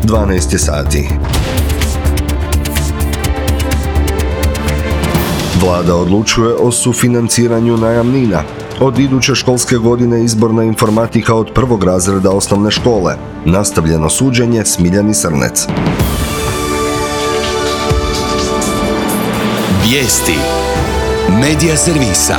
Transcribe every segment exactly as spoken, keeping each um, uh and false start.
dvanaest je sati. Vlada odlučuje o sufinanciranju najamnina. Od iduće školske godine izborna informatika od prvog razreda osnovne škole. Nastavljeno suđenje Smiljani Srnec. Vijesti Medija servisa.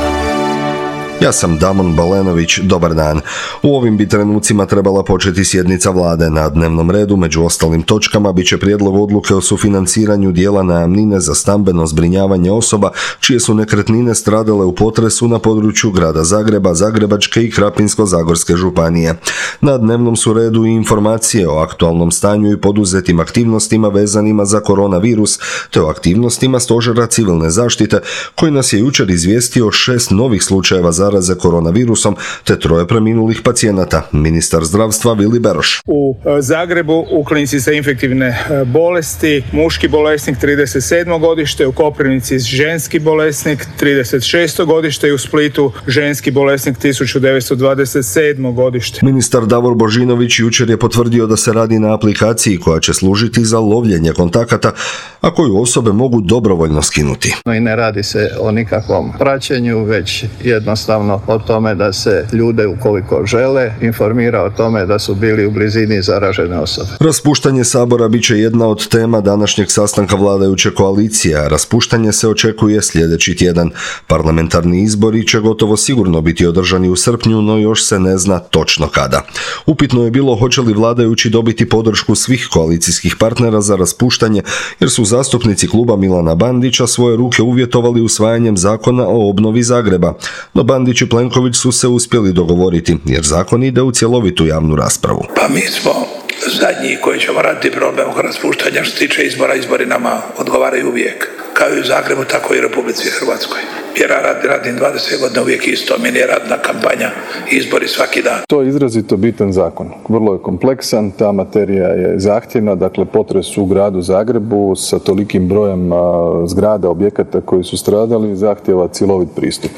Ja sam Damon Balenović, dobar dan. U ovim bi trenucima trebala početi sjednica vlade. Na dnevnom redu, među ostalim točkama, bit će prijedlog odluke o sufinanciranju dijela najamnine za stambeno zbrinjavanje osoba čije su nekretnine stradale u potresu na području grada Zagreba, Zagrebačke i Krapinsko-zagorske županije. Na dnevnom su redu i informacije o aktualnom stanju i poduzetim aktivnostima vezanima za koronavirus, te o aktivnostima Stožera civilne zaštite, koji nas je jučer izvijestio o šest novih slučajeva zaraze koronavirusom te troje preminulih pacijenata. Ministar zdravstva Vili Beroš. U Zagrebu u klinici za infektivne bolesti muški bolesnik trideset sedmo godište, u Koprivnici ženski bolesnik trideset šesto godište i u Splitu ženski bolesnik tisuću devetsto dvadeset sedmo godište. Ministar Davor Božinović jučer je potvrdio da se radi na aplikaciji koja će služiti za lovljenje kontakata, a koju osobe mogu dobrovoljno skinuti. No i ne radi se o nikakvom praćenju, već jednostavno o tome da se ljude, ukoliko žele, informira o tome da su bili u blizini zaražene osobe. Raspuštanje Sabora bit će jedna od tema današnjeg sastanka vladajuće koalicije, a raspuštanje se očekuje sljedeći tjedan. Parlamentarni izbori će gotovo sigurno biti održani u srpnju, no još se ne zna točno kada. Upitno je bilo hoće li vladajući dobiti podršku svih koalicijskih partnera za raspuštanje, jer su zastupnici kluba Milana Bandića svoje ruke uvjetovali usvajanjem zakona o obnovi Zagreba. No Bandić i Plenković su se uspjeli dogovoriti, jer zakon ide u cjelovitu javnu raspravu. Pa mi smo zadnji koji ćemo raditi problem oko raspuštanja. Što se tiče izbora, izbori nama odgovaraju uvijek. Kao i u Zagrebu, tako i u Republici Hrvatskoj. Jer ja radim, radim dvadeset godina uvijek isto, meni je radna kampanja, izbori svaki dan. To je izrazito bitan zakon. Vrlo je kompleksan, ta materija je zahtjevna, dakle potres u gradu Zagrebu sa tolikim brojem a, zgrada, objekata koji su stradali zahtjeva cjelovit pristup.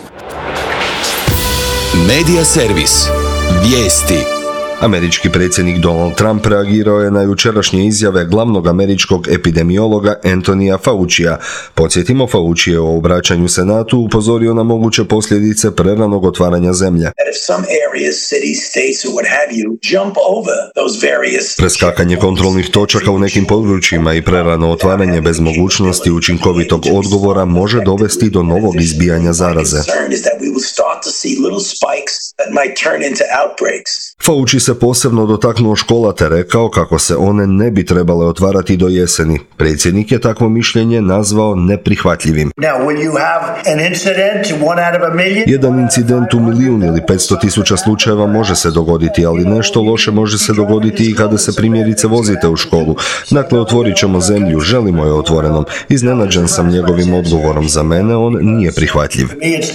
Medija servis. Vijesti. Američki predsjednik Donald Trump reagirao je na jučerašnje izjave glavnog američkog epidemiologa Anthonyja Faucija. Podsjetimo, Fauci je o obraćanju Senatu upozorio na moguće posljedice preranog otvaranja zemlje. Preskakanje kontrolnih točaka u nekim područjima i prerano otvaranje bez mogućnosti učinkovitog odgovora može dovesti do novog izbijanja zaraze. Fauci se posebno dotaknuo škola te rekao kako se one ne bi trebale otvarati do jeseni. Predsjednik je takvo mišljenje nazvao neprihvatljivim. Jedan incident u milijun ili petsto tisuća slučajeva može se dogoditi, ali nešto loše može se dogoditi i kada se primjerice vozite u školu. Dakle, otvorit ćemo zemlju, želimo je otvorenom. Iznenađen sam njegovim odgovorom. Za mene on nije prihvatljiv.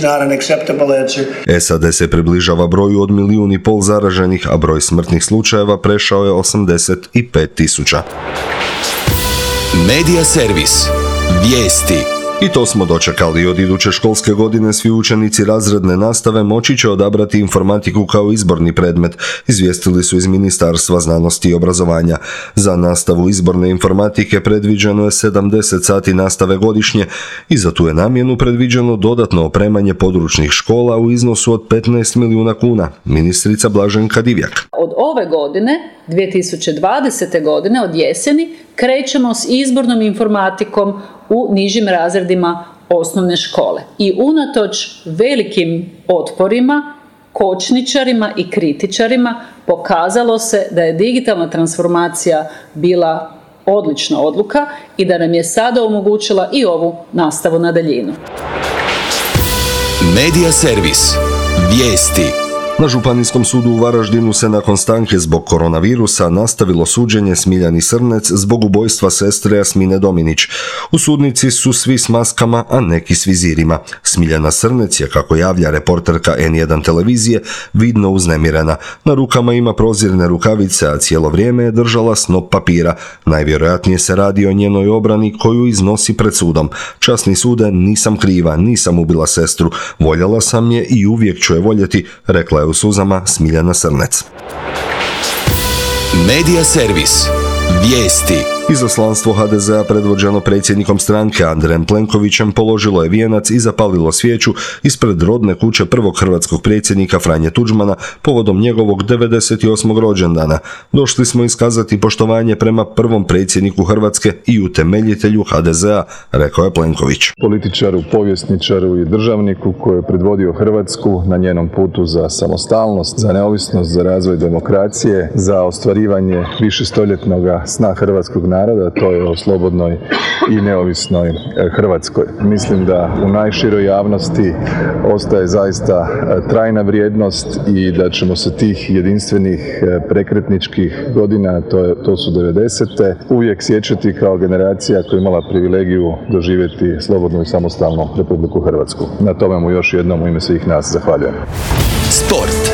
S A D se približava broju od milijun i pol zaraženih, a broj smrtnih slučajeva prešao je osamdeset pet tisuća. Medija servis. Vijesti. I to smo dočekali. Od iduće školske godine svi učenici razredne nastave moći će odabrati informatiku kao izborni predmet, izvijestili su iz Ministarstva znanosti i obrazovanja. Za nastavu izborne informatike predviđeno je sedamdeset sati nastave godišnje i za tu je namjenu predviđeno dodatno opremanje područnih škola u iznosu od petnaest milijuna kuna. Ministrica Blaženka Divjak. Od ove godine, dvije tisuće dvadesete godine, od jeseni, krećemo s izbornom informatikom u nižim razredima osnovne škole. I unatoč velikim otporima, kočničarima i kritičarima pokazalo se da je digitalna transformacija bila odlična odluka i da nam je sada omogućila i ovu nastavu na daljinu. Medija servis. Vijesti. Na Županijskom sudu u Varaždinu se nakon stanke zbog koronavirusa nastavilo suđenje Smiljani Srnec zbog ubojstva sestre Jasmine Dominić. U sudnici su svi s maskama, a neki s vizirima. Smiljana Srnec je, kako javlja reporterka N jedan televizije, vidno uznemirena. Na rukama ima prozirne rukavice, a cijelo vrijeme je držala snop papira. Najvjerojatnije se radi o njenoj obrani koju iznosi pred sudom. Časni sude, nisam kriva, nisam ubila sestru. Voljela sam je i uvijek ću je voljeti, rekla je u suzama Smiljana Srnec. Medija servis. Vijesti. Izaslanstvo ha de zea predvođeno predsjednikom stranke Andrejem Plenkovićem položilo je vijenac i zapalilo svijeću ispred rodne kuće prvog hrvatskog predsjednika Franje Tuđmana povodom njegovog devedeset osmog rođendana. Došli smo iskazati poštovanje prema prvom predsjedniku Hrvatske i utemeljitelju ha de zea, rekao je Plenković. Političaru, povjesničaru i državniku koji je predvodio Hrvatsku na njenom putu za samostalnost, za neovisnost, za razvoj demokracije, za ostvarivanje višestoljetnog sna hrvatskog naroda, to je o slobodnoj i neovisnoj Hrvatskoj. Mislim da u najširoj javnosti ostaje zaista trajna vrijednost i da ćemo se tih jedinstvenih prekretničkih godina, to, je, to su devedesete, uvijek sjećati kao generacija koja je imala privilegiju doživjeti slobodnu i samostalnu Republiku Hrvatsku. Na tome mu još jednom u ime svih nas zahvaljujem. Sport.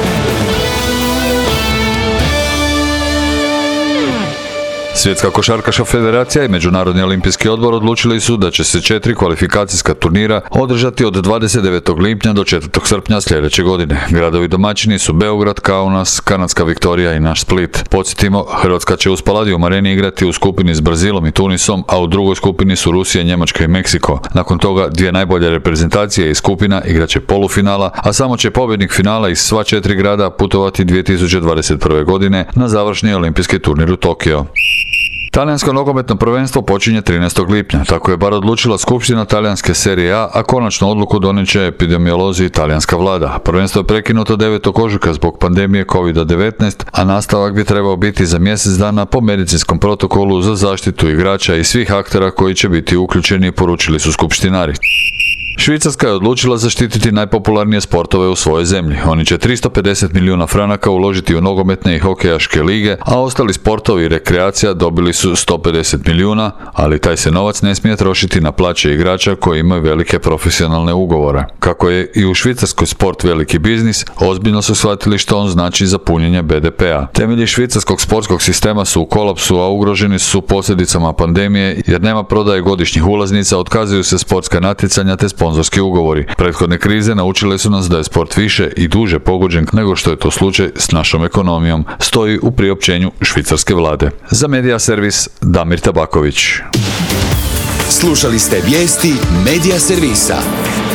Svjetska košarkaška federacija i Međunarodni olimpijski odbor odlučili su da će se četiri kvalifikacijska turnira održati od dvadeset devetog lipnja do četvrtog srpnja sljedeće godine. Gradovi domaćini su Beograd, Kaunas, Kanadska Viktorija i naš Split. Podsjetimo, Hrvatska će u Spaladium Areni igrati u skupini s Brazilom i Tunisom, a u drugoj skupini su Rusija, Njemačka i Meksiko. Nakon toga dvije najbolje reprezentacije iz skupina igraće polufinala, a samo će pobjednik finala iz sva četiri grada putovati dvije tisuće dvadeset prve. godine na završni olimpijski turnir u Tokio. Talijansko nogometno prvenstvo počinje trinaestog lipnja, tako je bar odlučila skupština talijanske serije A, a konačnu odluku donijet će epidemiolozi i talijanska vlada. Prvenstvo je prekinuto devetog ožujka zbog pandemije kovid devetnaest, a nastavak bi trebao biti za mjesec dana po medicinskom protokolu za zaštitu igrača i svih aktera koji će biti uključeni, poručili su skupštinari. Švicarska je odlučila zaštititi najpopularnije sportove u svojoj zemlji. Oni će tristo pedeset milijuna franaka uložiti u nogometne i hokejaške lige, a ostali sportovi i rekreacija dobili su sto pedeset milijuna, ali taj se novac ne smije trošiti na plaće igrača koji imaju velike profesionalne ugovore. Kako je i u Švicarskoj sport veliki biznis, ozbiljno su shvatili što on znači za punjenje be de pea. Temelji švicarskog sportskog sistema su u kolapsu, a ugroženi su posljedicama pandemije jer nema prodaje godišnjih ulaznica, otkazuju se sportska natjecanja te sponzorski ugovori. Prethodne krize naučile su nas da je sport više i duže pogođen nego što je to slučaj s našom ekonomijom, stoji u priopćenju švicarske vlade. Za Medija servis Damir Tabaković. Slušali ste vijesti Medija servisa.